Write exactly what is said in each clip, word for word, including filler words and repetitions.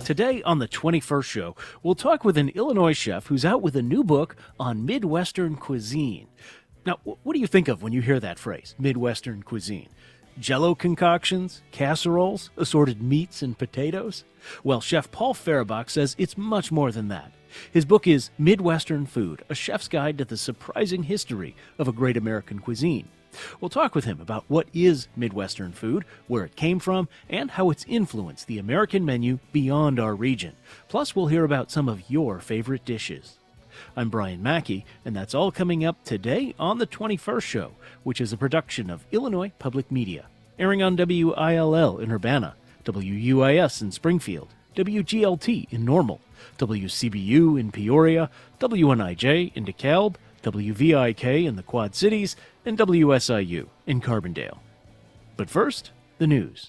Today on the twenty-first Show, we'll talk with an Illinois chef who's out with a new book on Midwestern cuisine. Now, what do you think of when you hear that phrase, Midwestern cuisine? Jell-O concoctions, casseroles, assorted meats and potatoes? Well, Chef Paul Fehrenbach says it's much more than that. His book is Midwestern Food, a chef's guide to the surprising history of a great American cuisine. We'll talk with him about what is Midwestern food, where it came from, and how it's influenced the American menu beyond our region. Plus, we'll hear about some of your favorite dishes. I'm Brian Mackey, and that's all coming up today on the twenty-first Show, which is a production of Illinois Public Media, airing on W I L L in Urbana, W U I S in Springfield, W G L T in Normal, W C B U in Peoria, W N I J in DeKalb, W V I K in the Quad Cities, and W S I U in Carbondale. But first, the news.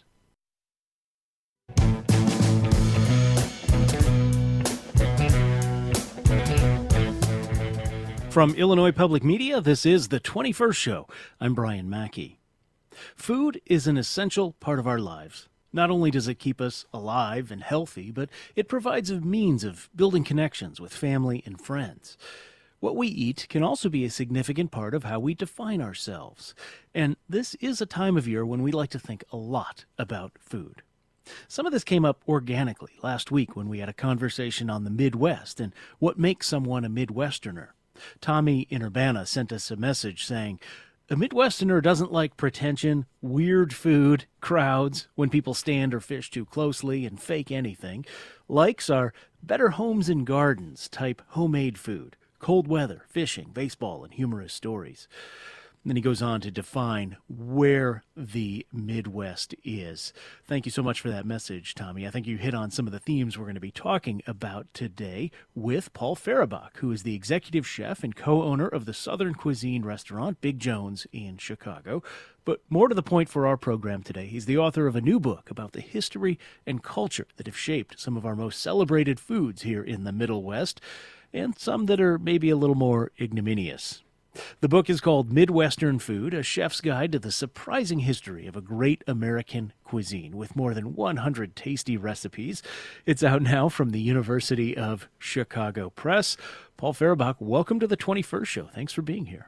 From Illinois Public Media, this is the twenty-first Show. I'm Brian Mackey. Food is an essential part of our lives. Not only does it keep us alive and healthy, but it provides a means of building connections with family and friends. What we eat can also be a significant part of how we define ourselves. And this is a time of year when we like to think a lot about food. Some of this came up organically last week when we had a conversation on the Midwest and what makes someone a Midwesterner. Tommy in Urbana sent us a message saying, "A Midwesterner doesn't like pretension, weird food, crowds, when people stand or fish too closely, and fake anything. Likes are better homes and gardens type homemade food, cold weather, fishing, baseball, and humorous stories." And then he goes on to define where the Midwest is. Thank you so much for that message, Tommy. I think you hit on some of the themes we're going to be talking about today with Paul Fehrenbach, who is the executive chef and co-owner of the Southern Cuisine restaurant Big Jones in Chicago. But more to the point for our program today, he's the author of a new book about the history and culture that have shaped some of our most celebrated foods here in the Middle West, and some that are maybe a little more ignominious. The book is called Midwestern Food, a chef's guide to the surprising history of a great American cuisine with more than one hundred tasty recipes. It's out now from the University of Chicago Press. Paul Fehrenbach, welcome to the twenty-first Show. Thanks for being here.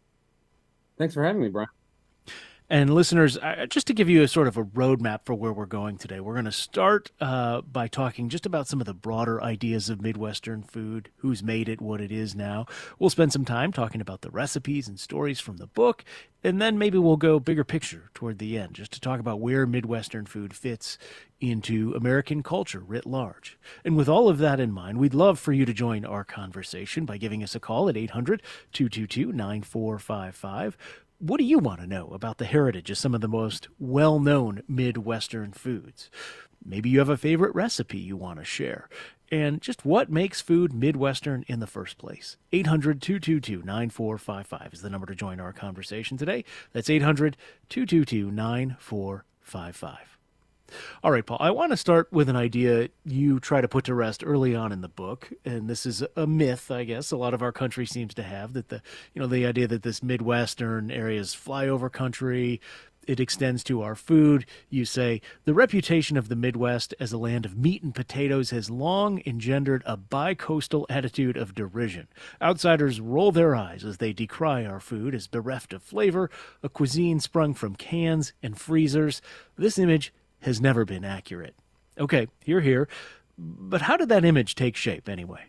Thanks for having me, Brian. And listeners, just to give you a sort of a roadmap for where we're going today, we're going to start uh, by talking just about some of the broader ideas of Midwestern food, who's made it, what it is now. We'll spend some time talking about the recipes and stories from the book, and then maybe we'll go bigger picture toward the end, just to talk about where Midwestern food fits into American culture writ large. And with all of that in mind, we'd love for you to join our conversation by giving us a call at eight hundred, two two two, nine four five five. What do you want to know about the heritage of some of the most well-known Midwestern foods? Maybe you have a favorite recipe you want to share. And just what makes food Midwestern in the first place? eight hundred, two two two, nine four five five is the number to join our conversation today. That's eight hundred, two two two, nine four five five. All right, Paul, I want to start with an idea you try to put to rest early on in the book, and this is a myth, I guess, a lot of our country seems to have, that the, you know, the idea that this Midwestern area is flyover country, it extends to our food. You say, the reputation of the Midwest as a land of meat and potatoes has long engendered a bi-coastal attitude of derision. Outsiders roll their eyes as they decry our food as bereft of flavor, a cuisine sprung from cans and freezers. This image has never been accurate. Okay, you're here, but how did that image take shape anyway?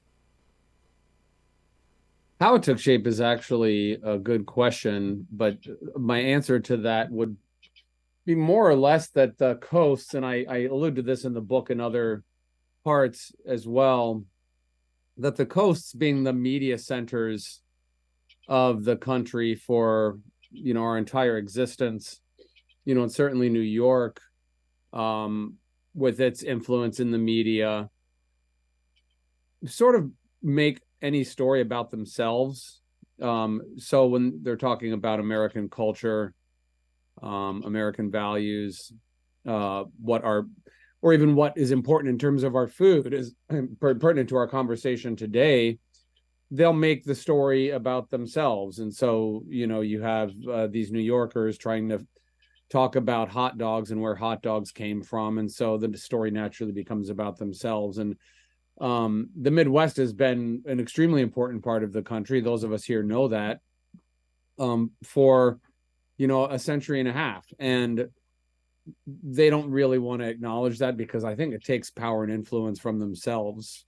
How it took shape is actually a good question, but my answer to that would be more or less that the coasts, and I, I allude to this in the book and other parts as well, that the coasts being the media centers of the country for, you know, our entire existence, you know, and certainly New York, um, with its influence in the media, sort of make any story about themselves. Um, so when they're talking about American culture, um, American values, uh, what are, or even what is important in terms of our food is pertinent to our conversation today, they'll make the story about themselves. And so, you know, you have uh, these New Yorkers trying to talk about hot dogs and where hot dogs came from. And so the story naturally becomes about themselves. And um, the Midwest has been an extremely important part of the country. Those of us here know that um, for, you know, a century and a half. And they don't really want to acknowledge that because I think it takes power and influence from themselves.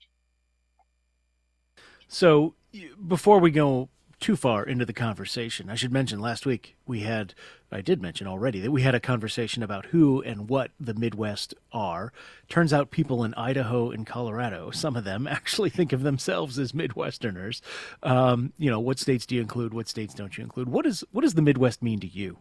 So before we go too far into the conversation, I should mention last week we had, I did mention already, that we had a conversation about who and what the Midwest are. Turns out people in Idaho and Colorado, some of them actually think of themselves as Midwesterners. Um, you know, what states do you include? What states don't you include? What is, what does the Midwest mean to you?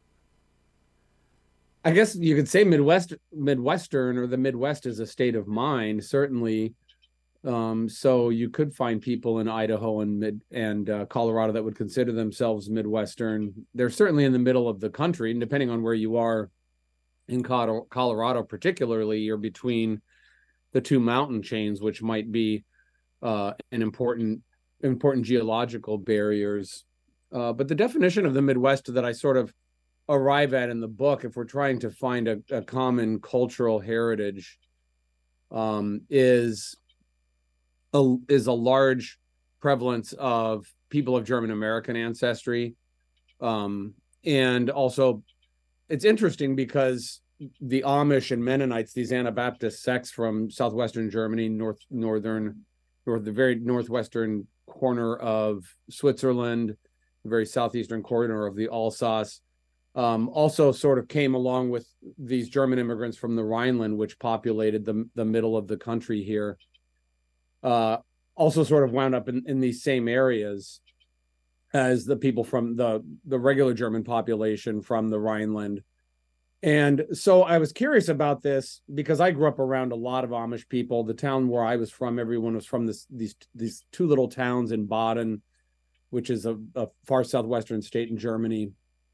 I guess you could say Midwest, Midwestern, or the Midwest is a state of mind, certainly. Um, so you could find people in Idaho and mid and uh, Colorado that would consider themselves Midwestern. They're certainly in the middle of the country, and depending on where you are in Colorado, particularly, you're between the two mountain chains, which might be uh, an important important geological barriers. Uh, but the definition of the Midwest that I sort of arrive at in the book, if we're trying to find a, a common cultural heritage, um, is a, is a large prevalence of people of German American ancestry. Um, and also, it's interesting because the Amish and Mennonites, these Anabaptist sects from southwestern Germany, north northern, north the very northwestern corner of Switzerland, the very southeastern corner of the Alsace, um, also sort of came along with these German immigrants from the Rhineland, which populated the the middle of the country here. Uh, also sort of wound up in, in these same areas as the people from the, the regular German population from the Rhineland. And so I was curious about this because I grew up around a lot of Amish people. The town where I was from, everyone was from this, these, these two little towns in Baden, which is a, a far southwestern state in Germany.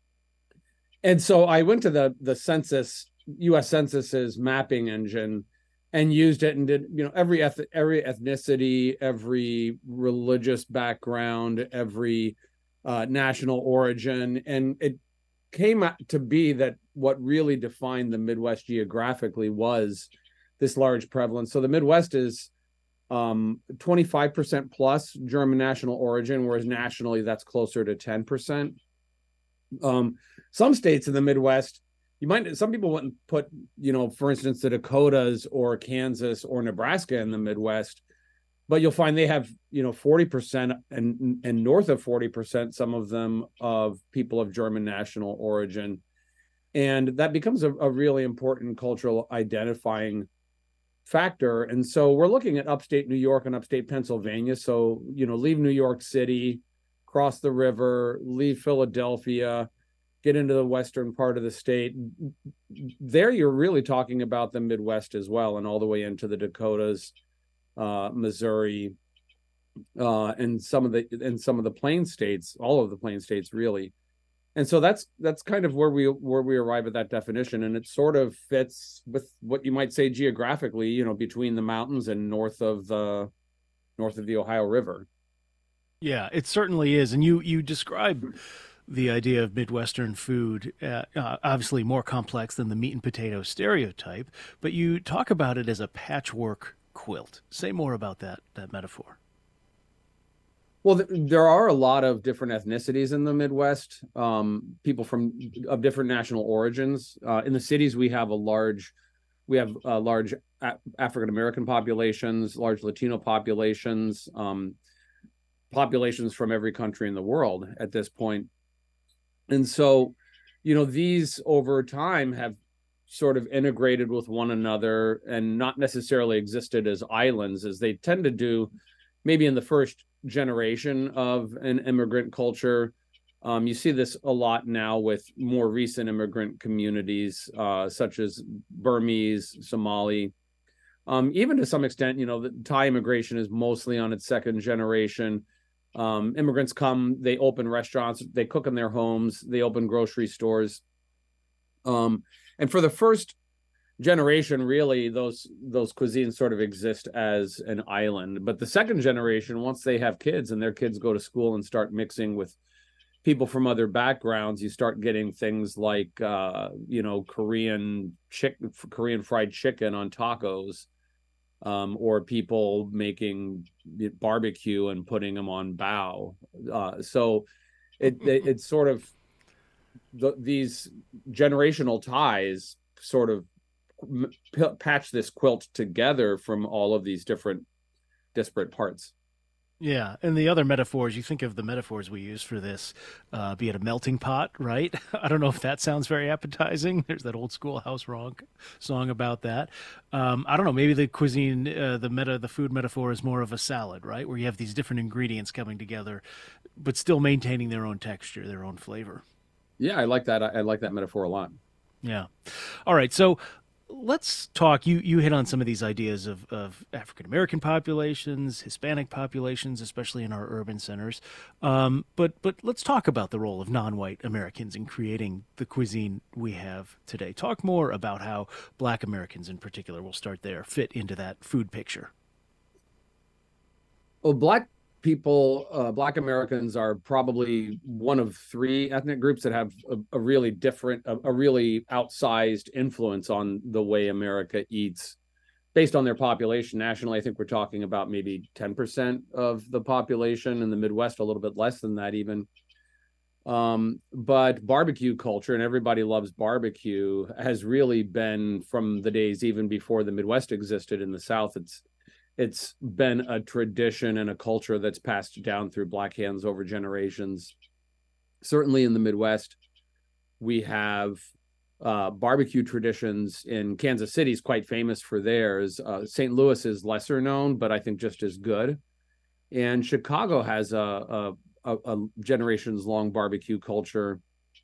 And so I went to the, the census, U S Census's mapping engine, and used it and did, you know, every eth- every ethnicity, every religious background, every uh, national origin. And it came out to be that what really defined the Midwest geographically was this large prevalence. So the Midwest is um, twenty-five percent plus German national origin, whereas nationally that's closer to ten percent. Um, some states in the Midwest, you might, some people wouldn't put, you know, for instance, the Dakotas or Kansas or Nebraska in the Midwest, but you'll find they have, you know, forty percent and, and north of forty percent, some of them, of people of German national origin. And that becomes a, a really important cultural identifying factor. And so we're looking at upstate New York and upstate Pennsylvania. So, you know, leave New York City, cross the river, leave Philadelphia, get into the western part of the state. There you're really talking about the Midwest as well, and all the way into the Dakotas, uh, Missouri, uh, and some of the and some of the plain states, all of the plain states really. And so that's that's kind of where we where we arrive at that definition, and it sort of fits with what you might say geographically, you know, between the mountains and north of the north of the Ohio River. Yeah, it certainly is. And you you describe the idea of Midwestern food, uh, uh, obviously more complex than the meat and potato stereotype, but you talk about it as a patchwork quilt. Say more about that that metaphor. Well, th- there are a lot of different ethnicities in the Midwest, um, people from of different national origins. Uh, in the cities, we have a large, we have uh, large a- African American populations, large Latino populations, um, populations from every country in the world at this point. And so, you know, these over time have sort of integrated with one another and not necessarily existed as islands, as they tend to do maybe in the first generation of an immigrant culture. Um, you see this a lot now with more recent immigrant communities, uh, such as Burmese, Somali. Um, even to some extent, you know, the Thai immigration is mostly on its second generation. Um, immigrants come, they open restaurants, they cook in their homes, they open grocery stores. Um, and for the first generation, really, those those cuisines sort of exist as an island. But the second generation, once they have kids and their kids go to school and start mixing with people from other backgrounds, you start getting things like, uh, you know, Korean chicken, Korean fried chicken on tacos, um, or people making barbecue and putting them on bao. Uh, so it, it it's sort of the, these generational ties sort of patch this quilt together from all of these different disparate parts. Yeah, and the other metaphors, you think of the metaphors we use for this, uh, be it a melting pot, right? I don't know if that sounds very appetizing. There's that old school house rock song about that. Um, I don't know, maybe the cuisine, uh, the meta, the food metaphor is more of a salad, right? Where you have these different ingredients coming together, but still maintaining their own texture, their own flavor. Yeah, I like that. I, I like that metaphor a lot. Yeah. All right. So let's talk. You you hit on some of these ideas of, of African American populations, Hispanic populations, especially in our urban centers. Um, but but let's talk about the role of non-white Americans in creating the cuisine we have today. Talk more about how Black Americans, in particular, we'll start there, fit into that food picture. Well, Black people, uh, Black Americans are probably one of three ethnic groups that have a, a really different, a, a really outsized influence on the way America eats based on their population. Nationally, I think we're talking about maybe ten percent of the population. In the Midwest, a little bit less than that even. Um, but barbecue culture, and everybody loves barbecue, has really been from the days even before the Midwest existed in the South. It's It's been a tradition and a culture that's passed down through Black hands over generations. Certainly in the Midwest, we have uh, barbecue traditions. In Kansas City is quite famous for theirs. Uh, Saint Louis is lesser known, but I think just as good. And Chicago has a, a, a generations long barbecue culture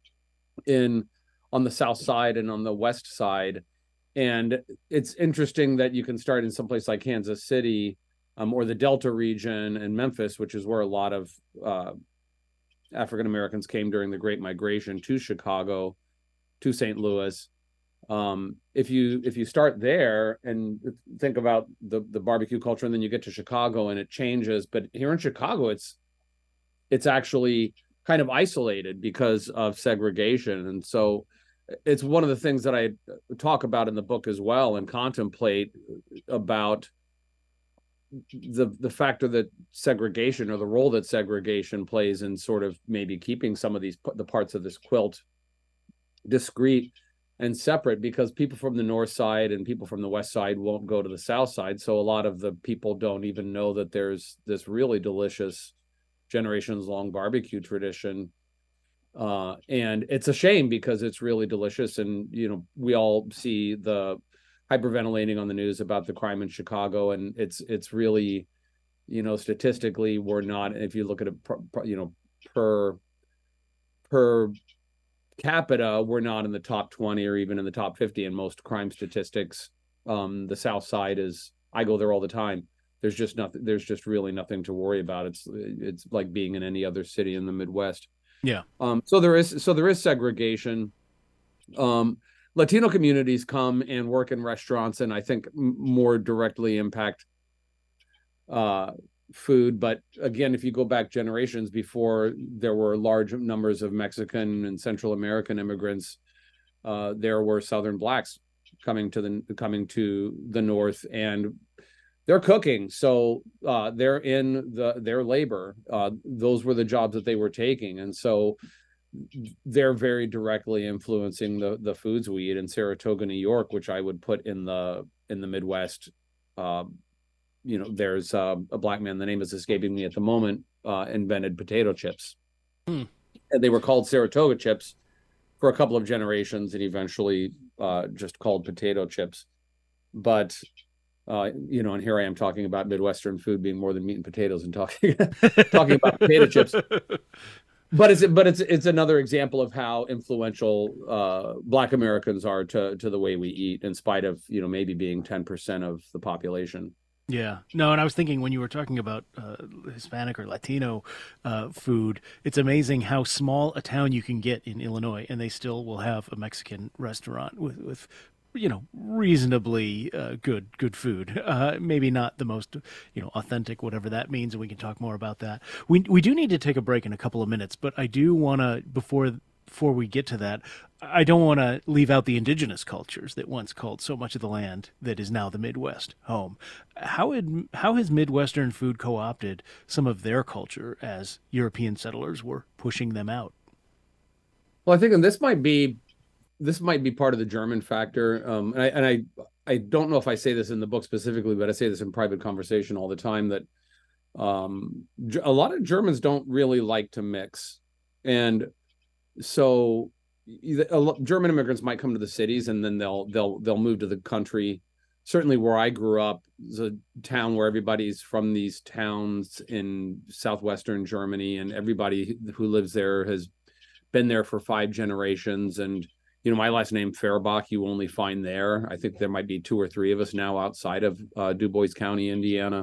in on the South Side and on the West Side. And it's interesting that you can start in some place like Kansas City, um, or the Delta region and Memphis, which is where a lot of uh, African Americans came during the Great Migration to Chicago, to Saint Louis. Um, if you if you start there and think about the the barbecue culture, and then you get to Chicago and it changes, but here in Chicago, it's it's actually kind of isolated because of segregation, and so it's one of the things that I talk about in the book as well, and contemplate about the the factor that segregation, or the role that segregation plays in sort of maybe keeping some of these the parts of this quilt discrete and separate, because people from the North Side and people from the West Side won't go to the South Side. So a lot of the people don't even know that there's this really delicious generations long barbecue tradition. Uh, and it's a shame because it's really delicious. And, you know, we all see the hyperventilating on the news about the crime in Chicago. And it's, it's really, you know, statistically, we're not, if you look at it, per, you know, per, per capita, we're not in the top twenty or even in the top fifty in most crime statistics. Um, the South Side is, I go there all the time. There's just nothing, there's just really nothing to worry about. It's, it's like being in any other city in the Midwest. Yeah. Um, so there is so there is segregation. Um, Latino communities come and work in restaurants, and I think m- more directly impact uh, food. But again, if you go back generations before there were large numbers of Mexican and Central American immigrants, uh, there were Southern Blacks coming to the coming to the North, and they're cooking, so uh, they're in the their labor. Uh, those were the jobs that they were taking, and so they're very directly influencing the the foods we eat. In Saratoga, New York, which I would put in the in the Midwest, uh, you know, there's uh, a Black man. The name is escaping me at the moment. Uh, invented potato chips, Hmm. and they were called Saratoga chips for a couple of generations, and eventually uh, just called potato chips. But Uh, you know, and here I am talking about Midwestern food being more than meat and potatoes, and talking talking about potato chips. But it's but it's it's another example of how influential uh, Black Americans are to to the way we eat, in spite of, you know, maybe being ten percent of the population. Yeah. No, and I was thinking when you were talking about uh, Hispanic or Latino uh, food, it's amazing how small a town you can get in Illinois, and they still will have a Mexican restaurant with, with you know, reasonably uh, good good food. Uh, maybe not the most, you know, authentic, whatever that means, and we can talk more about that. We we do need to take a break in a couple of minutes, but I do want to before before we get to that, I don't want to leave out the indigenous cultures that once called so much of the land that is now the Midwest home. How had how has Midwestern food co-opted some of their culture as European settlers were pushing them out? Well, I think, and this might be this might be part of the German factor. Um, and I and I I don't know if I say this in the book specifically, but I say this in private conversation all the time that um, a lot of Germans don't really like to mix, and so German immigrants might come to the cities and then they'll they'll they'll move to the country. Certainly, where I grew up is a town where everybody's from these towns in southwestern Germany, and everybody who lives there has been there for five generations. And you know, my last name Fehrbach, you only find there. I think there might be two or three of us now outside of uh, Du Bois County, Indiana.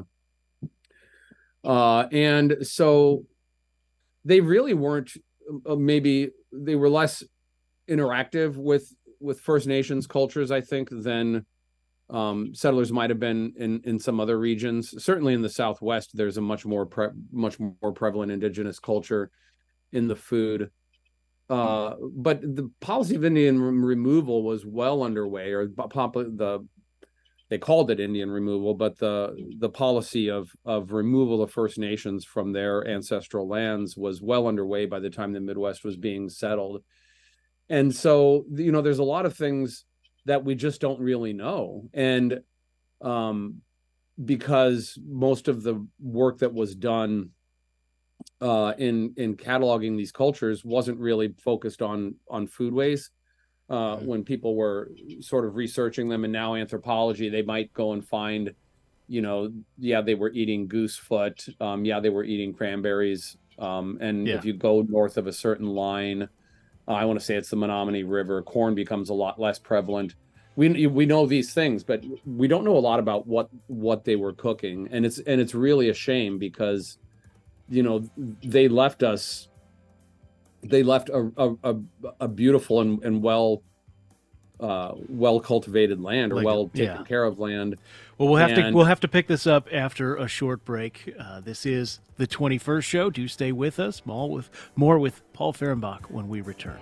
Uh, and so they really weren't. Uh, maybe they were less interactive with with First Nations cultures, I think, than um, settlers might have been in in some other regions. Certainly in the Southwest, there's a much more pre- much more prevalent indigenous culture in the food. Uh, but the policy of Indian removal was well underway, or the they called it Indian removal, but the the policy of of removal of First Nations from their ancestral lands was well underway by the time the Midwest was being settled. And so, you know, there's a lot of things that we just don't really know. And um, because most of the work that was done uh, in in cataloging these cultures wasn't really focused on on foodways. Uh, when people were sort of researching them, and now anthropology, they might go and find, you know, yeah, they were eating goosefoot. Um, yeah, they were eating cranberries. Um, and Yeah. if you go north of a certain line, uh, I want to say it's the Menominee River, corn becomes a lot less prevalent. We we know these things, but we don't know a lot about what what they were cooking, and it's and it's really a shame because, you know, they left us. They left a a, a beautiful and, and well uh, well cultivated land, or Like, well taken yeah. care of land. Well, we'll have and, to we'll have to pick this up after a short break. Uh, this is the twenty-first show. Do stay with us. More with more with Paul Fehrenbach when we return.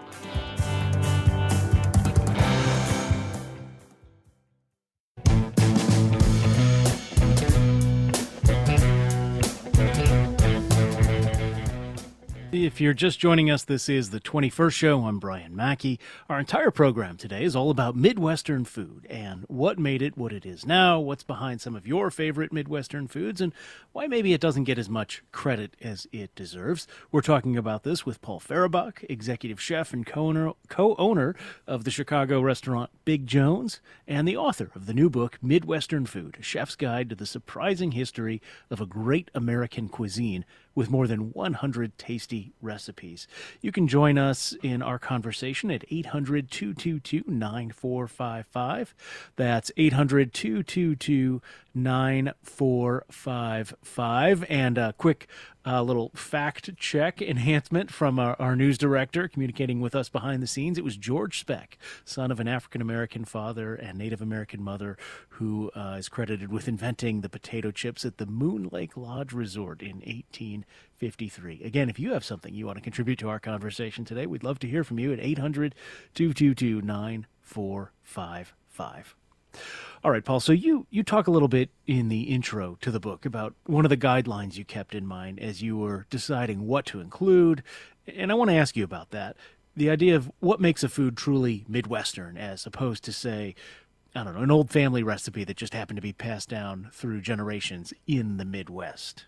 If you're just joining us, this is the twenty-first show. I'm Brian Mackey. Our entire program today is all about Midwestern food and what made it what it is now, what's behind some of your favorite Midwestern foods, and why maybe it doesn't get as much credit as it deserves. We're talking about this with Paul Fehrenbach, executive chef and co-owner, co-owner of the Chicago restaurant Big Jones, and the author of the new book, Midwestern Food, A Chef's Guide to the Surprising History of a Great American Cuisine, with more than one hundred tasty recipes. You can join us in our conversation at eight hundred, two two two, nine four five five. That's eight hundred, two two two, nine four five five. And a quick uh, little fact check enhancement from our, our news director communicating with us behind the scenes. It was George Speck, son of an African-American father and Native American mother, who uh, is credited with inventing the potato chips at the Moon Lake Lodge Resort in eighteen fifty-three. Again, if you have something you want to contribute to our conversation today, we'd love to hear from you at eight hundred, two two two, nine four five five. All right, Paul, so you, you talk a little bit in the intro to the book about one of the guidelines you kept in mind as you were deciding what to include, and I want to ask you about that. The idea of what makes a food truly Midwestern as opposed to, say, I don't know, an old family recipe that just happened to be passed down through generations in the Midwest.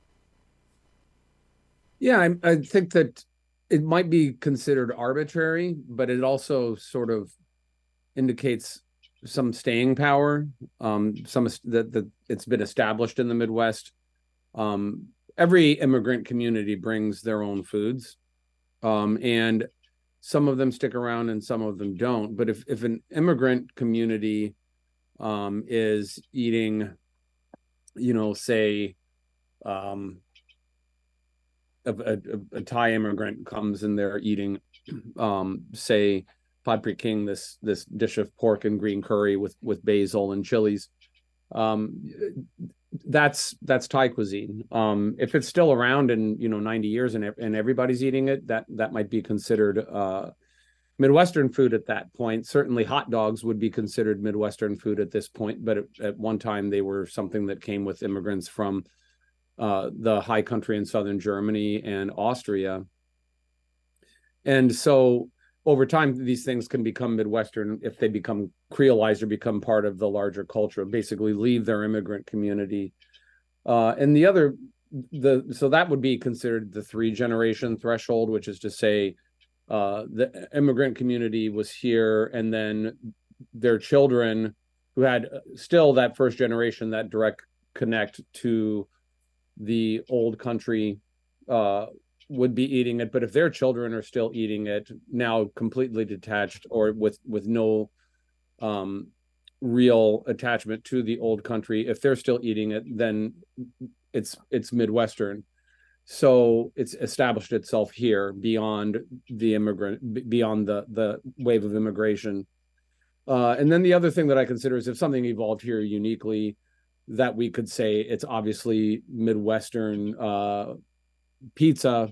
Yeah, I, I think that it might be considered arbitrary, but it also sort of indicates some staying power, um, some that, that it's been established in the Midwest. Um, every immigrant community brings their own foods, um, and some of them stick around and some of them don't. But if, if an immigrant community um, is eating, you know, say, um, a, a, a Thai immigrant comes and they're eating, um, say, Padre King, this this dish of pork and green curry with with basil and chilies. Um, that's that's Thai cuisine. Um, if it's still around in you know ninety years and and everybody's eating it, that that might be considered uh, Midwestern food at that point. Certainly, hot dogs would be considered Midwestern food at this point, but at, at one time they were something that came with immigrants from uh, the high country in southern Germany and Austria. And so over time, these things can become Midwestern if they become creolized or become part of the larger culture, basically leave their immigrant community. Uh, and the other, the so that would be considered the three generation threshold, which is to say uh, the immigrant community was here, and then their children who had still that first generation, that direct connect to the old country, uh, would be eating it. But if their children are still eating it, now completely detached or with with no um real attachment to the old country, if they're still eating it, then it's it's Midwestern. So it's established itself here beyond the immigrant, beyond the the wave of immigration. Uh, and then the other thing that I consider is if something evolved here uniquely, that we could say it's obviously Midwestern. Uh, pizza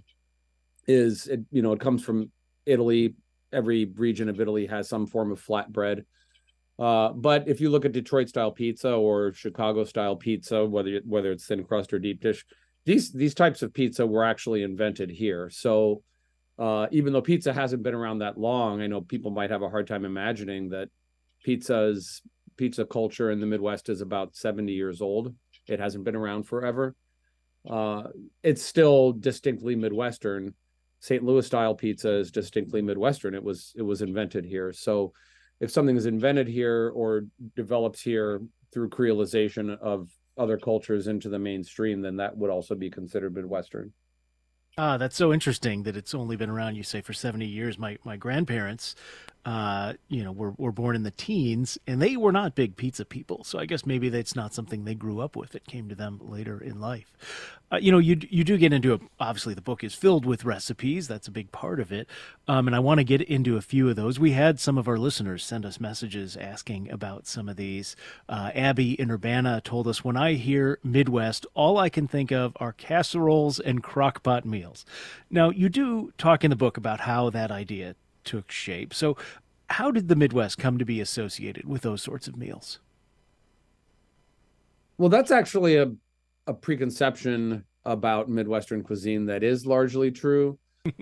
is, it, you know, it comes from Italy. Every region of Italy has some form of flatbread. Uh, but if you look at Detroit style pizza or Chicago style pizza, whether whether it's thin crust or deep dish, these these types of pizza were actually invented here. So uh, even though pizza hasn't been around that long, I know people might have a hard time imagining that pizza's pizza culture in the Midwest is about seventy years old. It hasn't been around forever. Uh, it's still distinctly Midwestern. Saint Louis style pizza is distinctly Midwestern. It was it was invented here. So if something is invented here or develops here through creolization of other cultures into the mainstream, then that would also be considered Midwestern. Ah, that's so interesting that it's only been around, you say, for seventy years. My my grandparents, uh, you know, were, were born in the teens, and they were not big pizza people. So I guess maybe that's not something they grew up with. It came to them later in life. Uh, you know, you you do get into a, obviously the book is filled with recipes. That's a big part of it. Um, and I want to get into a few of those. We had some of our listeners send us messages asking about some of these. Uh, Abby in Urbana told us, when I hear Midwest, all I can think of are casseroles and crockpot meals. Now, you do talk in the book about how that idea took shape. So how did the Midwest come to be associated with those sorts of meals? Well, that's actually a, a preconception about Midwestern cuisine that is largely true.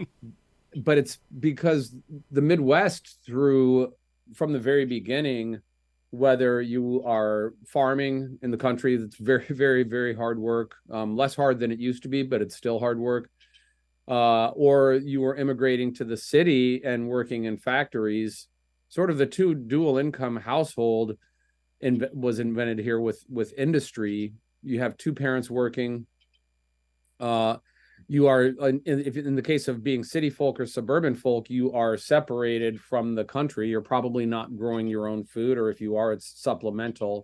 But it's because the Midwest, through from the very beginning, whether you are farming in the country, that's very, very, very hard work, um, less hard than it used to be, but it's still hard work. Uh, or you were immigrating to the city and working in factories, sort of the two dual income household in, was invented here with, with industry. You have two parents working. Uh, you are, in, if in the case of being city folk or suburban folk, you are separated from the country. You're probably not growing your own food, or if you are, it's supplemental.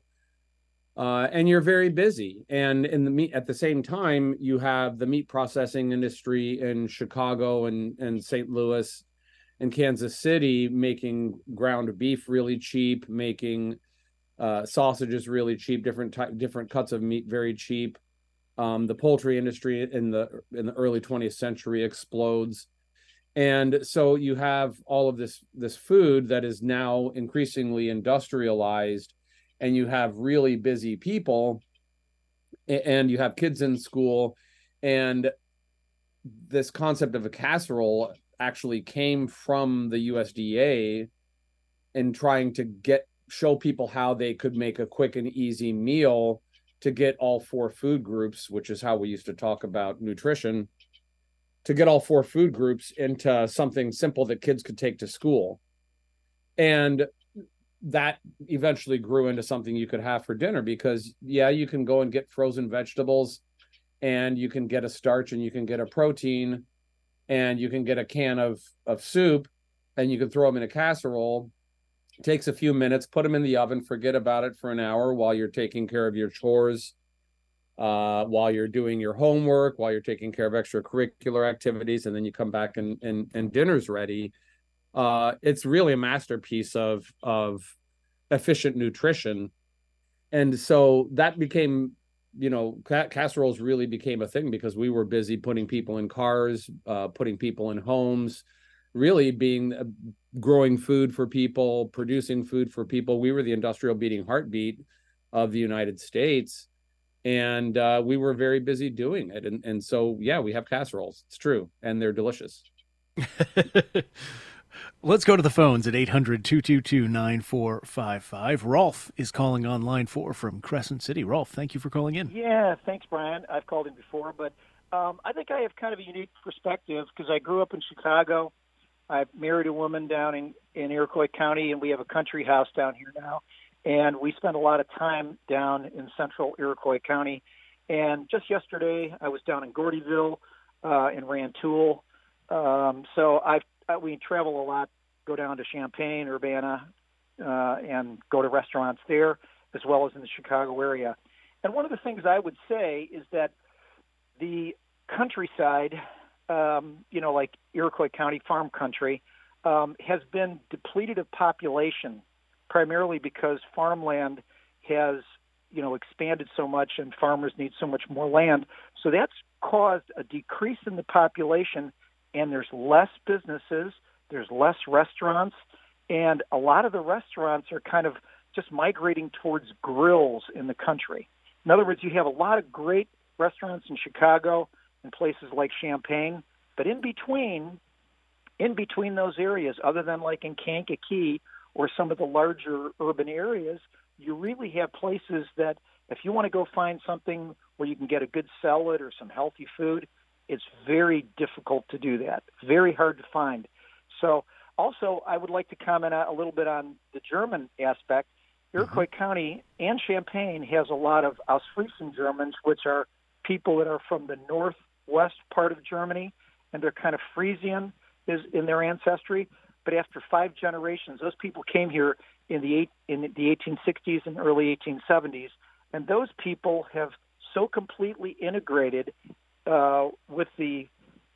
Uh, and you're very busy. And in the meat, at the same time, you have the meat processing industry in Chicago and, and Saint Louis and Kansas City making ground beef really cheap, making uh, sausages really cheap, different type, different cuts of meat very cheap. Um, the poultry industry in the in the early twentieth century explodes. And so you have all of this this food that is now increasingly industrialized, and you have really busy people, and you have kids in school, and this concept of a casserole actually came from the U S D A in trying to get show people how they could make a quick and easy meal to get all four food groups, which is how we used to talk about nutrition, to get all four food groups into something simple that kids could take to school. And that eventually grew into something you could have for dinner, because yeah, you can go and get frozen vegetables, and you can get a starch, and you can get a protein, and you can get a can of of soup, and you can throw them in a casserole. It takes a few minutes, put them in the oven, forget about it for an hour while you're taking care of your chores, uh, while you're doing your homework, while you're taking care of extracurricular activities, and then you come back and and, and dinner's ready. Uh, it's really a masterpiece of of efficient nutrition. And so that became, you know, ca- casseroles really became a thing because we were busy putting people in cars, uh, putting people in homes, really being uh, growing food for people, producing food for people. We were the industrial beating heartbeat of the United States, and uh, we were very busy doing it. And and so yeah, we have casseroles. It's true, and they're delicious. Let's go to the phones at eight hundred, two two two, nine four five five. Rolf is calling on line four from Crescent City. Rolf, thank you for calling in. Yeah, thanks, Brian. I've called in before, but um, I think I have kind of a unique perspective because I grew up in Chicago. I married a woman down in, in Iroquois County, and we have a country house down here now. And we spend a lot of time down in central Iroquois County. And just yesterday, I was down in Gordyville, uh, in Rantoul. Um, so I've, I, we travel a lot, go down to Champaign, Urbana, uh, and go to restaurants there, as well as in the Chicago area. And one of the things I would say is that the countryside, um, you know, like Iroquois County farm country, um, has been depleted of population, primarily because farmland has, you know, expanded so much and farmers need so much more land. So that's caused a decrease in the population, and there's less businesses, there's less restaurants, and a lot of the restaurants are kind of just migrating towards grills in the country. In other words, you have a lot of great restaurants in Chicago and places like Champaign, but in between, in between those areas, other than like in Kankakee or some of the larger urban areas, you really have places that if you want to go find something where you can get a good salad or some healthy food, it's very difficult to do that, very hard to find. So also, I would like to comment a little bit on the German aspect. Iroquois mm-hmm. County and Champaign has a lot of Ostfriesen Germans, which are people that are from the northwest part of Germany, and they're kind of Frisian is in their ancestry. But after five generations, those people came here in the eight, in the eighteen sixties and early eighteen seventies, and those people have so completely integrated uh, with the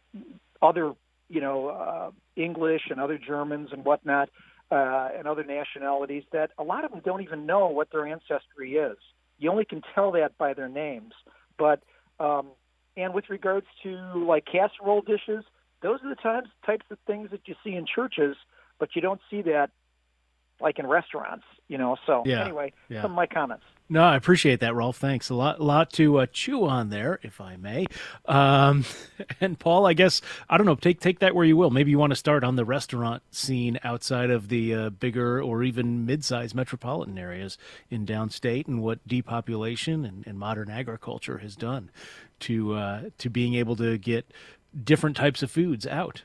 other, you know, uh, English and other Germans and whatnot, uh, and other nationalities that a lot of them don't even know what their ancestry is. You only can tell that by their names. But um, and with regards to like casserole dishes, those are the types types of things that you see in churches, but you don't see that like in restaurants, you know. So yeah, anyway, yeah. some of my comments. No, I appreciate that, Rolf. Thanks. A lot, lot to uh, chew on there, if I may. Um, and Paul, I guess, I don't know, take take that where you will. Maybe you want to start on the restaurant scene outside of the uh, bigger or even mid-sized metropolitan areas in downstate, and what depopulation and, and modern agriculture has done to uh, to being able to get different types of foods out.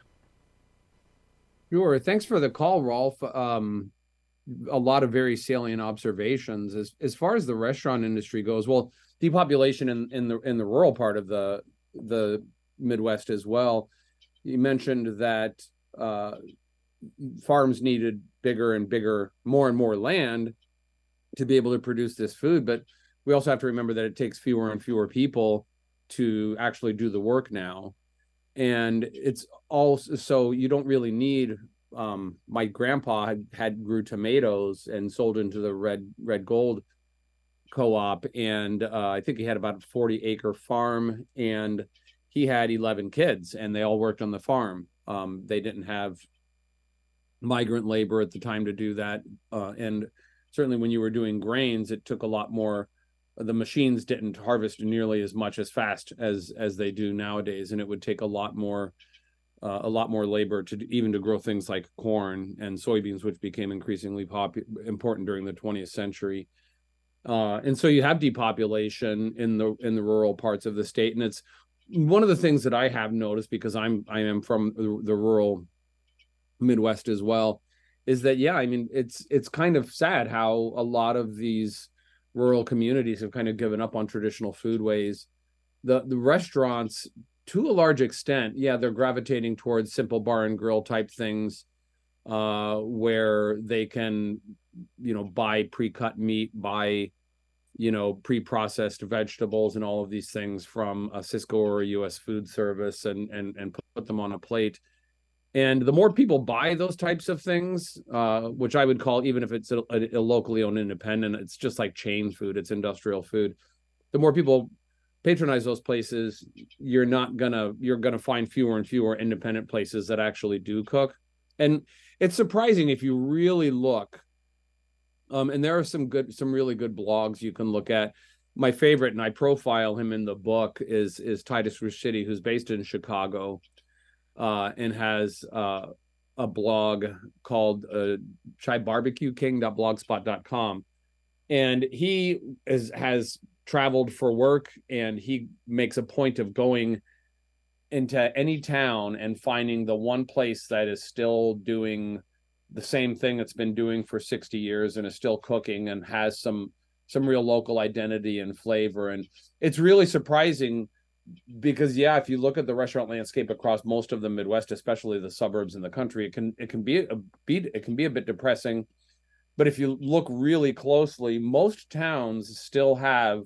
Sure. Thanks for the call, Rolf. Um, a lot of very salient observations as as far as the restaurant industry goes. Well, depopulation in in the in the rural part of the the Midwest as well. You mentioned that uh, farms needed bigger and bigger, more and more land to be able to produce this food, but we also have to remember that it takes fewer and fewer people to actually do the work now. And it's also, so you don't really need, um, my grandpa had, had grew tomatoes and sold into the Red Red Gold co-op. And uh, I think he had about a forty acre farm, and he had eleven kids, and they all worked on the farm. Um, they didn't have migrant labor at the time to do that. Uh, and certainly when you were doing grains, it took a lot more. The machines didn't harvest nearly as much as fast as as they do nowadays, and it would take a lot more uh, a lot more labor to even to grow things like corn and soybeans, which became increasingly pop- important during the twentieth century. Uh, and so you have depopulation in the in the rural parts of the state, and it's one of the things that I have noticed, because I'm I am from the, the rural Midwest as well, is that yeah, I mean it's it's kind of sad how a lot of these rural communities have kind of given up on traditional foodways. The the restaurants, to a large extent, yeah, they're gravitating towards simple bar and grill type things, uh, where they can, you know, buy pre-cut meat, buy, you know, pre-processed vegetables and all of these things from a Sysco or a U S Food Service, and and and put them on a plate. And the more people buy those types of things, uh, which I would call, even if it's a, a locally owned independent, it's just like chain food, it's industrial food. The more people patronize those places, you're not gonna you're gonna find fewer and fewer independent places that actually do cook. And it's surprising if you really look. Um, and there are some good, some really good blogs you can look at. My favorite, and I profile him in the book, is is Titus Ruscitti, who's based in Chicago. Uh, and has uh, a blog called uh, chai barbecue king dot blogspot dot com. And he is, has traveled for work, and he makes a point of going into any town and finding the one place that is still doing the same thing it's been doing for sixty years and is still cooking and has some some real local identity and flavor. And it's really surprising because, yeah, if you look at the restaurant landscape across most of the Midwest, especially the suburbs in the country, it can it can be a beat it can be a bit depressing. But if you look really closely, most towns still have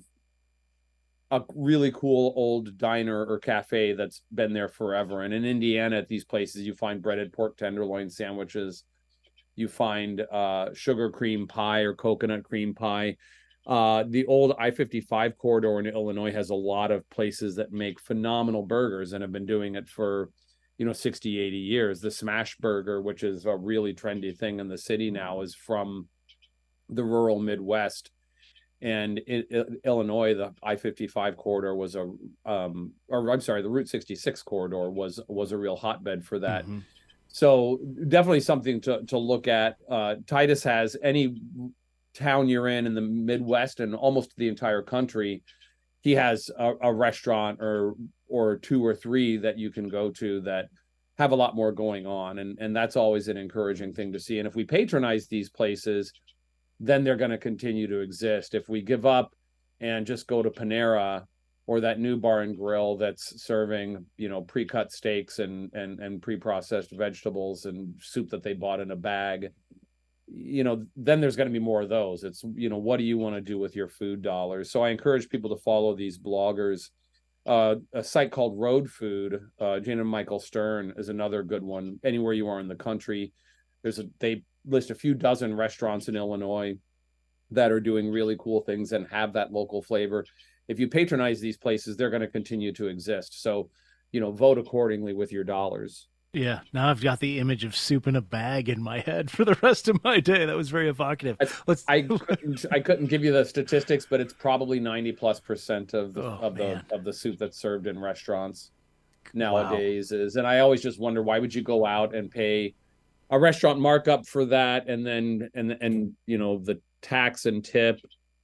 a really cool old diner or cafe that's been there forever. And in Indiana, at these places, you find breaded pork tenderloin sandwiches, you find uh, sugar cream pie or coconut cream pie. Uh, the old I fifty-five corridor in Illinois has a lot of places that make phenomenal burgers and have been doing it for, you know, sixty, eighty years. The smash burger, which is a really trendy thing in the city now, is from the rural Midwest. And in, in Illinois, the I fifty-five corridor was a, um, or I'm sorry, the Route sixty-six corridor was was a real hotbed for that. Mm-hmm. So definitely something to to look at. Uh, Titus has any town you're in in the Midwest and almost the entire country, he has a, a restaurant or or two or three that you can go to that have a lot more going on, and and that's always an encouraging thing to see. And if we patronize these places, then they're going to continue to exist. If we give up and just go to Panera or that new bar and grill that's serving, you know, pre-cut steaks and and and pre-processed vegetables and soup that they bought in a bag, you know, then there's going to be more of those. It's, you know, what do you want to do with your food dollars? So I encourage people to follow these bloggers. Uh, a site called Road Food, uh, Jane and Michael Stern is another good one. Anywhere you are in the country, there's a, they list a few dozen restaurants in Illinois that are doing really cool things and have that local flavor. If you patronize these places, they're going to continue to exist. So, you know, vote accordingly with your dollars. Yeah, now I've got the image of soup in a bag in my head for the rest of my day. That was very evocative. Let's... I couldn't, I couldn't give you the statistics, but it's probably ninety plus percent of the, oh, of the of the soup that's served in restaurants nowadays. Wow. Is, and I always just wonder, why would you go out and pay a restaurant markup for that, and then and and you know, the tax and tip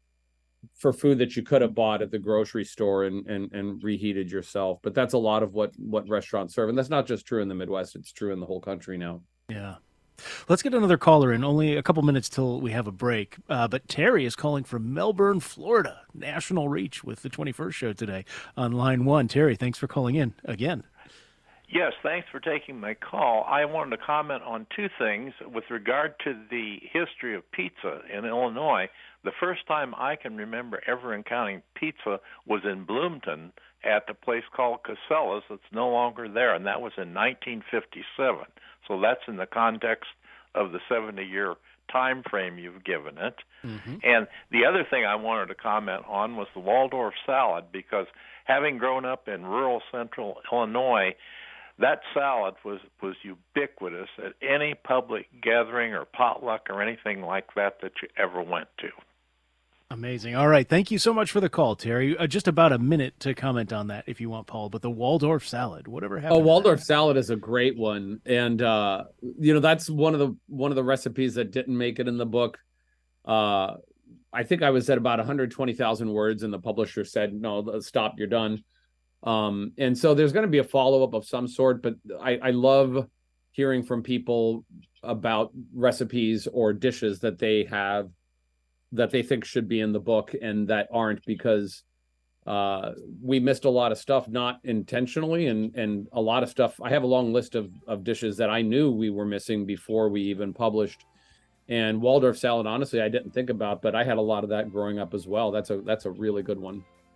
for food that you could have bought at the grocery store and, and, and reheated yourself. But that's a lot of what, what restaurants serve. And that's not just true in the Midwest. It's true in the whole country now. Yeah. Let's get another caller in. Only a couple minutes till we have a break. Uh, but Terry is calling from Melbourne, Florida. National reach with the twenty-first show today on line one. Terry, thanks for calling in again. Yes, thanks for taking my call. I wanted to comment on two things with regard to the history of pizza in Illinois. The first time I can remember ever encountering pizza was in Bloomington at the place called Casella's that's no longer there, and that was in nineteen fifty-seven. So that's in the context of the seventy-year time frame you've given it. Mm-hmm. And the other thing I wanted to comment on was the Waldorf salad, because having grown up in rural central Illinois, that salad was, was ubiquitous at any public gathering or potluck or anything like that that you ever went to. Amazing. All right. Thank you so much for the call, Terry. Uh, just about a minute to comment on that if you want, Paul. But the Waldorf salad, whatever happened. Oh, Waldorf salad is a great one. And, uh, you know, that's one of the one of the recipes that didn't make it in the book. Uh, I think I was at about one hundred twenty thousand words, and the publisher said, no, stop, you're done. Um, and so there's going to be a follow-up of some sort, but I, I love hearing from people about recipes or dishes that they have that they think should be in the book and that aren't, because uh, we missed a lot of stuff, not intentionally, and and a lot of stuff. I have a long list of, of dishes that I knew we were missing before we even published. And Waldorf salad, honestly, I didn't think about, but I had a lot of that growing up as well. That's a that's a really good one.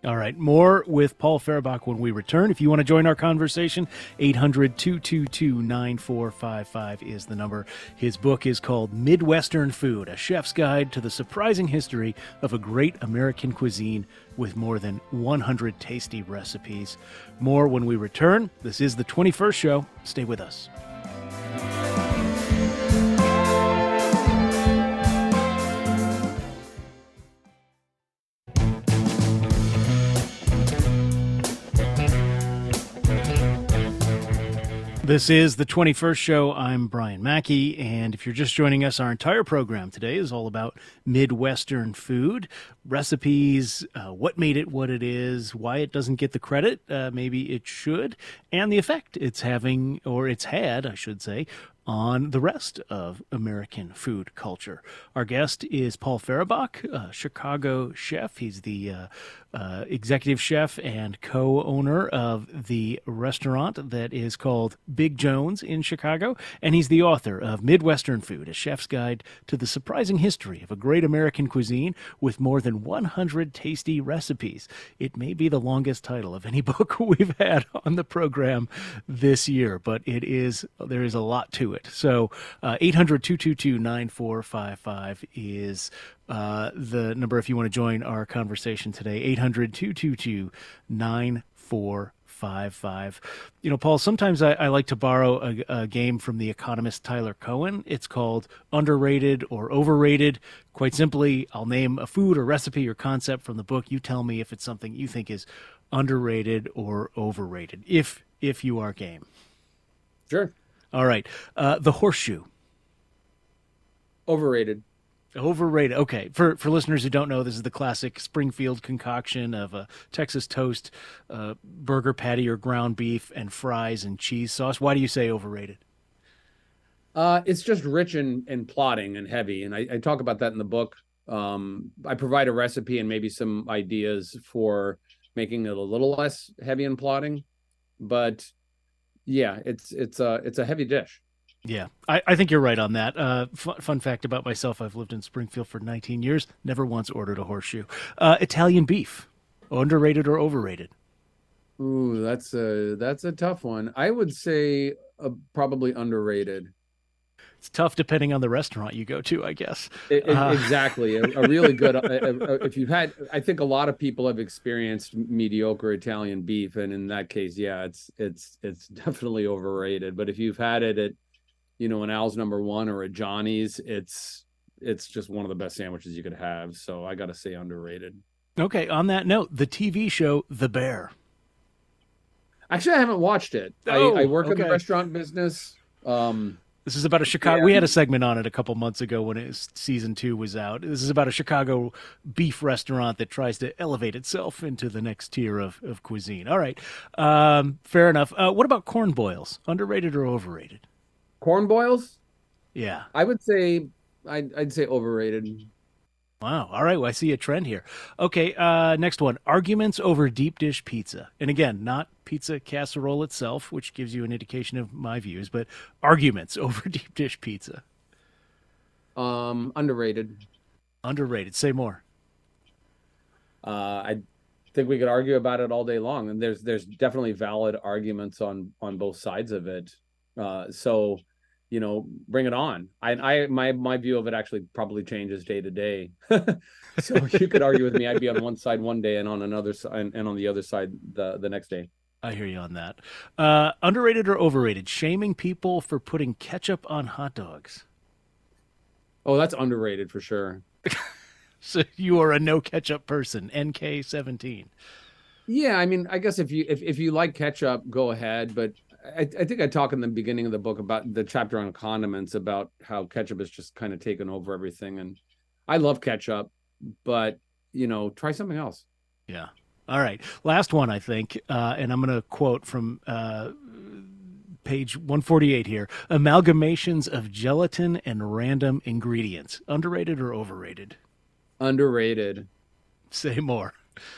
All right, more with Paul Fehrenbach when we return. If you want to join our conversation, eight hundred, two two two, nine four five five is the number. His book is called Midwestern Food, A Chef's Guide to the Surprising History of a Great American Cuisine with more than one hundred tasty recipes. More when we return. This is the twenty-first show. Stay with us. This is the twenty-first show. I'm Brian Mackey, and if you're just joining us, our entire program today is all about Midwestern food, recipes, uh, what made it what it is, why it doesn't get the credit uh, maybe it should, and the effect it's having, or it's had, I should say, on the rest of American food culture. Our guest is Paul Fehrenbach, a Chicago chef. He's the uh, uh, executive chef and co-owner of the restaurant that is called Big Jones in Chicago, and he's the author of Midwestern Food, A Chef's Guide to the Surprising History of a Great American Cuisine with more than one hundred tasty recipes. It may be the longest title of any book we've had on the program this year, but it is, there is a lot to it. So uh, eight hundred, two two two, nine four five five is uh, the number if you want to join our conversation today. eight hundred, two two two, nine four five five. You know, Paul, sometimes I, I like to borrow a, a game from the economist Tyler Cohen. It's called Underrated or Overrated. Quite simply, I'll name a food or recipe or concept from the book. You tell me if it's something you think is underrated or overrated, if if you are game. Sure. All right. Uh, the horseshoe. Overrated. Overrated. Okay. For for listeners who don't know, this is the classic Springfield concoction of a Texas toast, uh, burger patty or ground beef, and fries and cheese sauce. Why do you say overrated? Uh, it's just rich and, and plotting and heavy. And I, I talk about that in the book. Um, I provide a recipe and maybe some ideas for making it a little less heavy and plotting. But yeah, it's it's a it's a heavy dish. Yeah, I, I think you're right on that. Uh, fun, fun fact about myself, I've lived in Springfield for nineteen years, never once ordered a horseshoe. Uh, Italian beef, underrated or overrated? Ooh, that's a that's a tough one. I would say uh, probably underrated. It's tough depending on the restaurant you go to, I guess. It, it, uh, exactly. a, a really good, uh, if you've had, I think a lot of people have experienced mediocre Italian beef. And in that case, yeah, it's, it's, it's definitely overrated. But if you've had it at, you know, an Al's Number One or a Johnny's, it's, it's just one of the best sandwiches you could have. So I got to say underrated. Okay. On that note, the T V show, The Bear. Actually, I haven't watched it. Oh, I, I work okay. in the restaurant business. Um, This is about a Chicago. Yeah. We had a segment on it a couple months ago when it was, season two was out. This is about a Chicago beef restaurant that tries to elevate itself into the next tier of, of cuisine. All right. Um, fair enough. Uh, what about corn boils? Underrated or overrated? corn boils? Yeah. I would say, I'd, I'd say overrated. Wow. All right. Well, I see a trend here. Okay. Uh, next one. Arguments over deep dish pizza. And again, not pizza casserole itself, which gives you an indication of my views, but arguments over deep dish pizza. Um, underrated. Underrated. Say more. Uh, I think we could argue about it all day long, and there's there's definitely valid arguments on on both sides of it. Uh, so, you know, bring it on. I, I my my view of it actually probably changes day to day. So you could argue with me. I'd be on one side one day and on another side and on the other side the the next day. I hear you on that. Uh, underrated or overrated? Shaming people for putting ketchup on hot dogs. Oh, that's underrated for sure. So you are a no ketchup person, N K seventeen. Yeah, I mean, I guess if you if, if you like ketchup, go ahead. But I, I think I talk in the beginning of the book about the chapter on condiments about how ketchup has just kind of taken over everything. And I love ketchup, but you know, try something else. Yeah. All right. Last one, I think, uh, and I'm going to quote from uh, page one forty-eight here. Amalgamations of gelatin and random ingredients. Underrated or overrated? Underrated. Say more.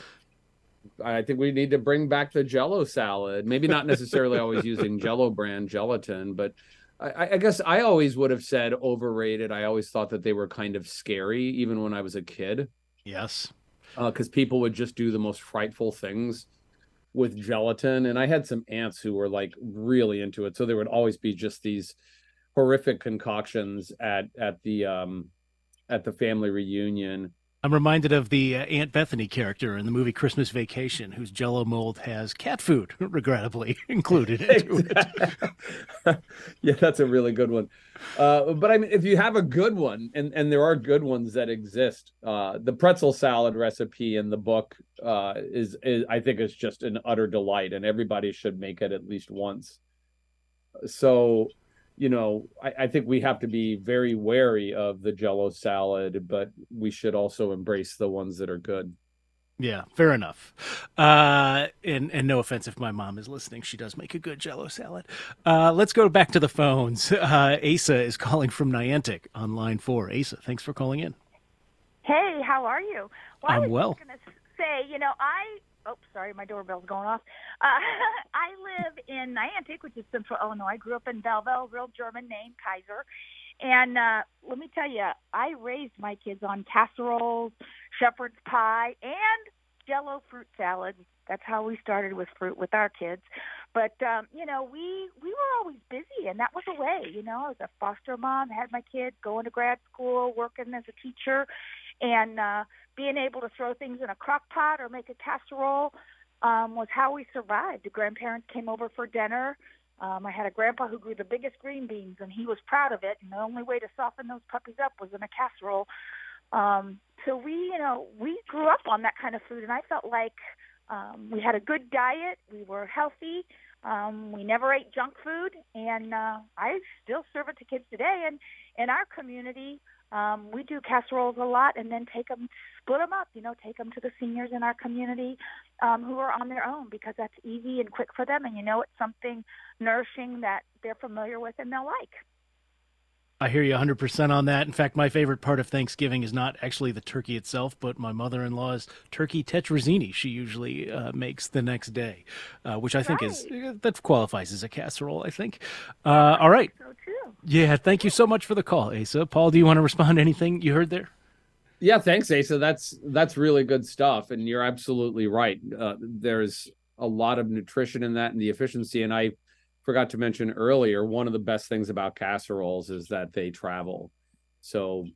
I think we need to bring back the Jell-O salad. Maybe not necessarily always using Jell-O brand gelatin, but I, I guess I always would have said overrated. I always thought that they were kind of scary, even when I was a kid. Yes. because uh, people would just do the most frightful things with gelatin. And I had some aunts who were like really into it. So there would always be just these horrific concoctions at, at the, um, at the family reunion. I'm reminded of the uh, Aunt Bethany character in the movie Christmas Vacation, whose Jell-O mold has cat food, regrettably, included into it. Yeah, that's a really good one. Uh, but I mean, if you have a good one, and, and there are good ones that exist, uh, the pretzel salad recipe in the book uh, is, is, I think, is just an utter delight, and everybody should make it at least once. So, you know, I, I think we have to be very wary of the Jell-O salad, but we should also embrace the ones that are good. Yeah, fair enough. Uh, and, and no offense if my mom is listening. She does make a good Jell-O salad. Uh, let's go back to the phones. Uh, Asa is calling from Niantic on line four. Asa, thanks for calling in. Hey, how are you? Well, I'm I was well. going to say, you know, I... Oh, sorry, my doorbell's going off. Uh, I live in Niantic, which is central Illinois. I grew up in Belleville, real German name, Kaiser. And uh, let me tell you, I raised my kids on casseroles, shepherd's pie, and Jell-O fruit salads. That's how we started with fruit with our kids. But, um, you know, we, we were always busy, and that was a way. You know, I was a foster mom, had my kids going to grad school, working as a teacher, and uh, being able to throw things in a crock pot or make a casserole um, was how we survived. The grandparents came over for dinner. Um, I had a grandpa who grew the biggest green beans, and he was proud of it, and the only way to soften those puppies up was in a casserole. Um, so we, you know, we grew up on that kind of food, and I felt like um, we had a good diet. We were healthy. Um, we never ate junk food, and uh, I still serve it to kids today. And in our community, um, we do casseroles a lot, and then take them, split them up, you know, take them to the seniors in our community um, who are on their own, because that's easy and quick for them, and you know it's something nourishing that they're familiar with and they'll like. I hear you one hundred percent on that. In fact, my favorite part of Thanksgiving is not actually the turkey itself, but my mother-in-law's turkey tetrazzini she usually uh, makes the next day, uh, which I think Right. is, that qualifies as a casserole, I think. Uh, all right. So too. Yeah, thank you so much for the call, Asa. Paul, do you want to respond to anything you heard there? Yeah, thanks, Asa. That's that's really good stuff, and you're absolutely right. Uh, there's a lot of nutrition in that and the efficiency. And I forgot to mention earlier, one of the best things about casseroles is that they travel. So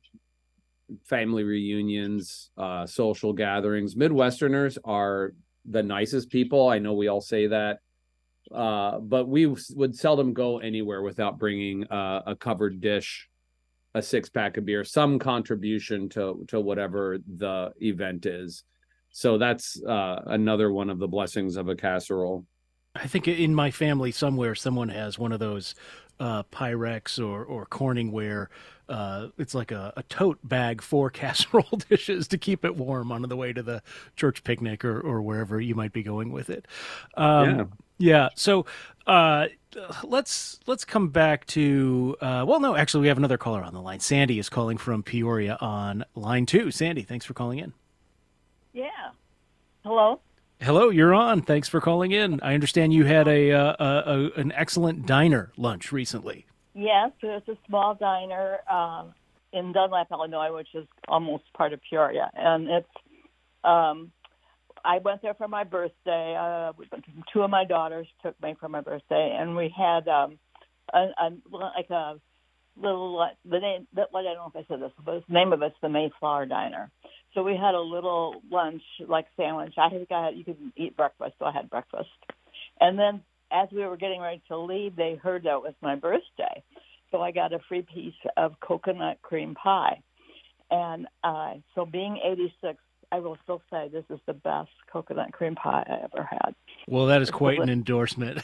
family reunions, uh, social gatherings, Midwesterners are the nicest people. I know we all say that, uh, but we would seldom go anywhere without bringing uh, a covered dish, a six pack of beer, some contribution to, to whatever the event is. So that's uh, another one of the blessings of a casserole. I think in my family somewhere, someone has one of those uh, Pyrex or, or Corningware. Uh, it's like a, a tote bag for casserole dishes to keep it warm on the way to the church picnic or, or wherever you might be going with it. Um, Yeah. Yeah. So uh, let's let's come back to, uh, well, no, actually, we have another caller on the line. Sandy is calling from Peoria on line two. Sandy, thanks for calling in. Yeah. Hello? Hello, you're on. Thanks for calling in. I understand you had a, uh, a, a an excellent diner lunch recently. Yes, there's a small diner um, in Dunlap, Illinois, which is almost part of Peoria. And it's, um, I went there for my birthday. Uh, two of my daughters took me for my birthday, and we had um, a, a, like a little, the name, I don't know if I said this, but the name of it's the Mayflower Diner. So we had a little lunch, like sandwich. I had got, you could eat breakfast, so I had breakfast. And then as we were getting ready to leave, they heard that it was my birthday. So I got a free piece of coconut cream pie. And uh, so being eighty-six, I will still say this is the best coconut cream pie I ever had. Well, that is quite an endorsement.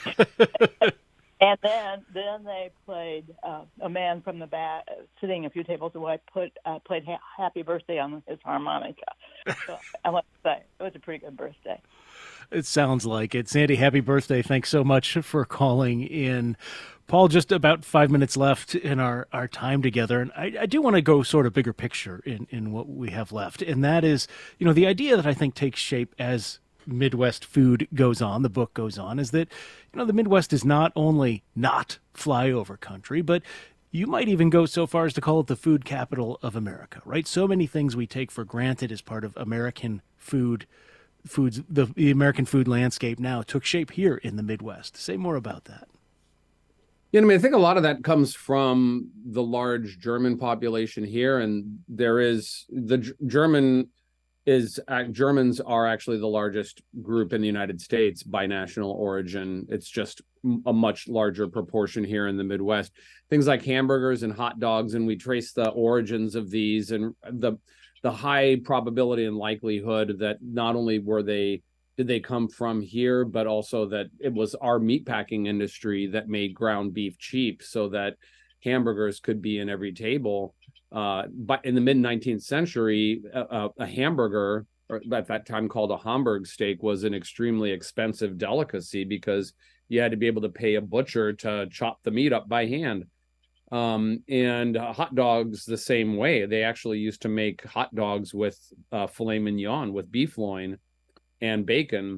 And then, then they played uh, a man from the back, sitting a few tables away, put uh, played ha- "Happy Birthday" on his harmonica. So I want to say it was a pretty good birthday. It sounds like it. Sandy, happy birthday. Thanks so much for calling in. Paul, just about five minutes left in our, our time together. And I, I do want to go sort of bigger picture in, in what we have left. And that is, you know, the idea that I think takes shape as Midwest food goes on, the book goes on, is that, you know, the Midwest is not only not flyover country, but You might even go so far as to call it the food capital of America, right? So many things we take for granted as part of American food, foods, the, the American food landscape now took shape here in the Midwest. Say more about that. Yeah, I mean, I think a lot of that comes from the large German population here, and there is the G- German is uh, Germans are actually the largest group in the United States by national origin. It's just a much larger proportion here in the Midwest. Things like hamburgers and hot dogs, and we trace the origins of these and the the high probability and likelihood that not only were they did they come from here, but also that it was our meatpacking industry that made ground beef cheap so that hamburgers could be in every table. Uh, but in the mid nineteenth century, a, a hamburger, or at that time called a Hamburg steak, was an extremely expensive delicacy because you had to be able to pay a butcher to chop the meat up by hand. Um, and uh, hot dogs the same way. They actually used to make hot dogs with uh, filet mignon, with beef loin and bacon,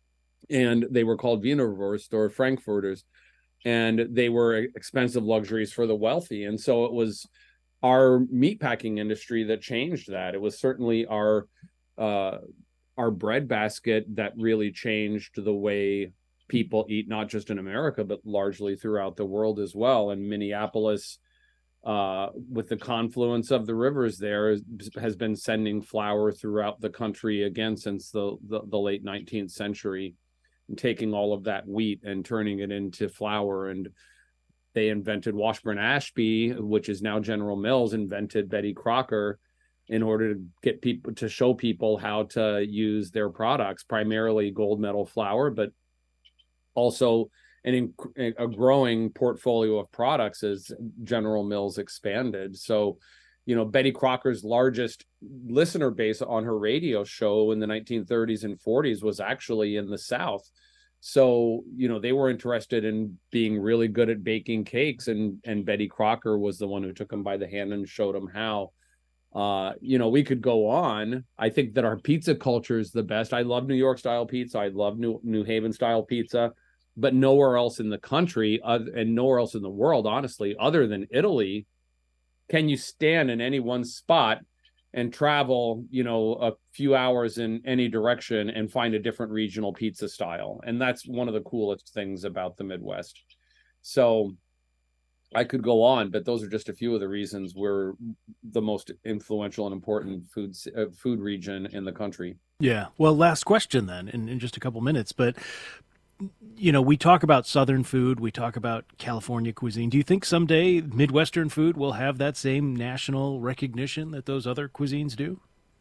and they were called Wienerwurst or Frankfurters, and they were expensive luxuries for the wealthy. And so it was our meatpacking industry that changed that. It was certainly our uh, our bread basket that really changed the way people eat, not just in America, but largely throughout the world as well. And Minneapolis, uh, with the confluence of the rivers there, has been sending flour throughout the country again since the, the, the late nineteenth century, and taking all of that wheat and turning it into flour. And they invented Washburn-Ashby, which is now General Mills, invented Betty Crocker in order to get people to show people how to use their products, primarily gold medal flour, but also an, a growing portfolio of products as General Mills expanded. So, you know, Betty Crocker's largest listener base on her radio show in the nineteen thirties and forties was actually in the South. So, you know, they were interested in being really good at baking cakes, and and Betty Crocker was the one who took them by the hand and showed them how. Uh, you know, we could go on. I think that our pizza culture is the best. I love New York style pizza. I love New New Haven style pizza, but nowhere else in the country uh, and nowhere else in the world, honestly, other than Italy, can you stand in any one spot and travel, you know, a few hours in any direction and find a different regional pizza style. And that's one of the coolest things about the Midwest. So I could go on, but those are just a few of the reasons we're the most influential and important food uh, food region in the country. Yeah. Well, last question then, in, in just a couple minutes, but you know, we talk about Southern food, we talk about California cuisine. Do you think someday Midwestern food will have that same national recognition that those other cuisines do?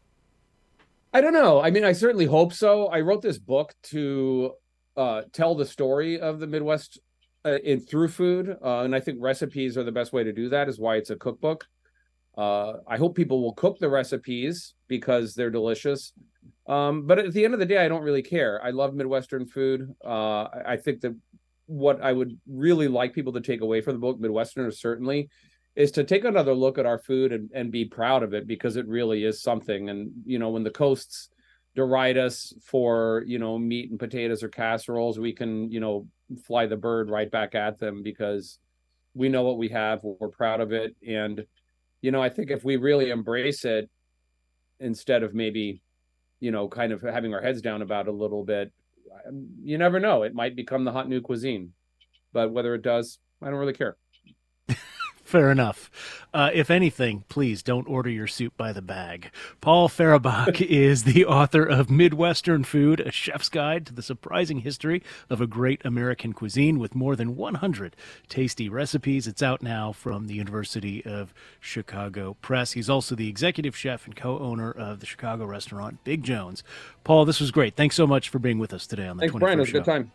I don't know. I mean, I certainly hope so. I wrote this book to uh, tell the story of the Midwest uh, in through food, uh, and I think recipes are the best way to do that, is why it's a cookbook. Uh, I hope people will cook the recipes because they're delicious. Um, but at the end of the day, I don't really care. I love Midwestern food. Uh, I think that what I would really like people to take away from the book, Midwesterners certainly, is to take another look at our food and, and be proud of it, because it really is something. And, you know, when the coasts deride us for, you know, meat and potatoes or casseroles, we can, you know, fly the bird right back at them because we know what we have. We're proud of it. And, you know, I think if we really embrace it instead of maybe, you know, kind of having our heads down about it a little bit, you never know. It might become the hot new cuisine. But whether it does, I don't really care. Fair enough. Uh, if anything, please don't order your soup by the bag. Paul Fehrenbach is the author of Midwestern Food, A Chef's Guide to the Surprising History of a Great American Cuisine, with more than one hundred tasty recipes. It's out now from the University of Chicago Press. He's also the executive chef and co-owner of the Chicago restaurant Big Jones. Paul, this was great. Thanks so much for being with us today on the Thanks, twenty-first Brian. It was a show. good time.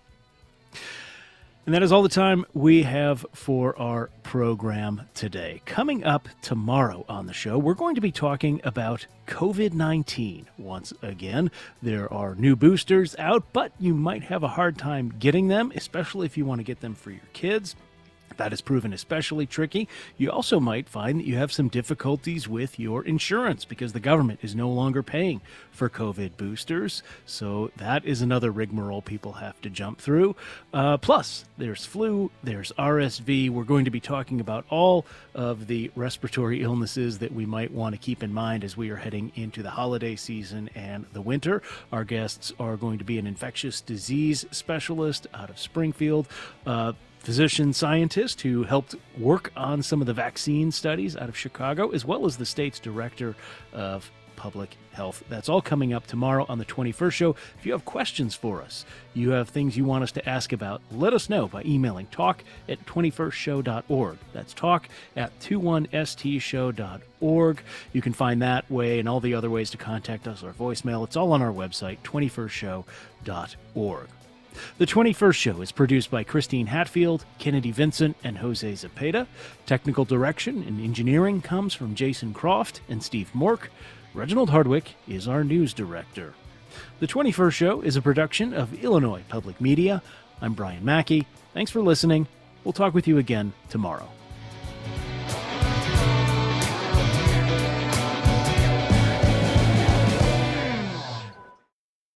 And that is all the time we have for our program today. Coming up tomorrow on the show, we're going to be talking about COVID nineteen once again. There are new boosters out, but you might have a hard time getting them, especially if you want to get them for your kids. That has proven especially tricky. You also might find that you have some difficulties with your insurance because the government is no longer paying for COVID boosters. So that is another rigmarole people have to jump through. Uh, plus, there's flu, there's R S V. We're going to be talking about all of the respiratory illnesses that we might want to keep in mind as we are heading into the holiday season and the winter. Our guests are going to be an infectious disease specialist out of Springfield, uh, physician scientist who helped work on some of the vaccine studies out of Chicago, as well as the state's director of public health. That's all coming up tomorrow on the twenty-first show. If you have questions for us, you have things you want us to ask about, let us know by emailing talk at twenty-first show dot org. That's talk at twenty-one s t show dot org. You can find that way and all the other ways to contact us, our voicemail. It's all on our website, twenty-first show dot org. The twenty-first Show is produced by Christine Hatfield, Kennedy Vincent, and Jose Zepeda. Technical direction and engineering comes from Jason Croft and Steve Mork. Reginald Hardwick is our news director. The twenty-first Show is a production of Illinois Public Media. I'm Brian Mackey. Thanks for listening. We'll talk with you again tomorrow.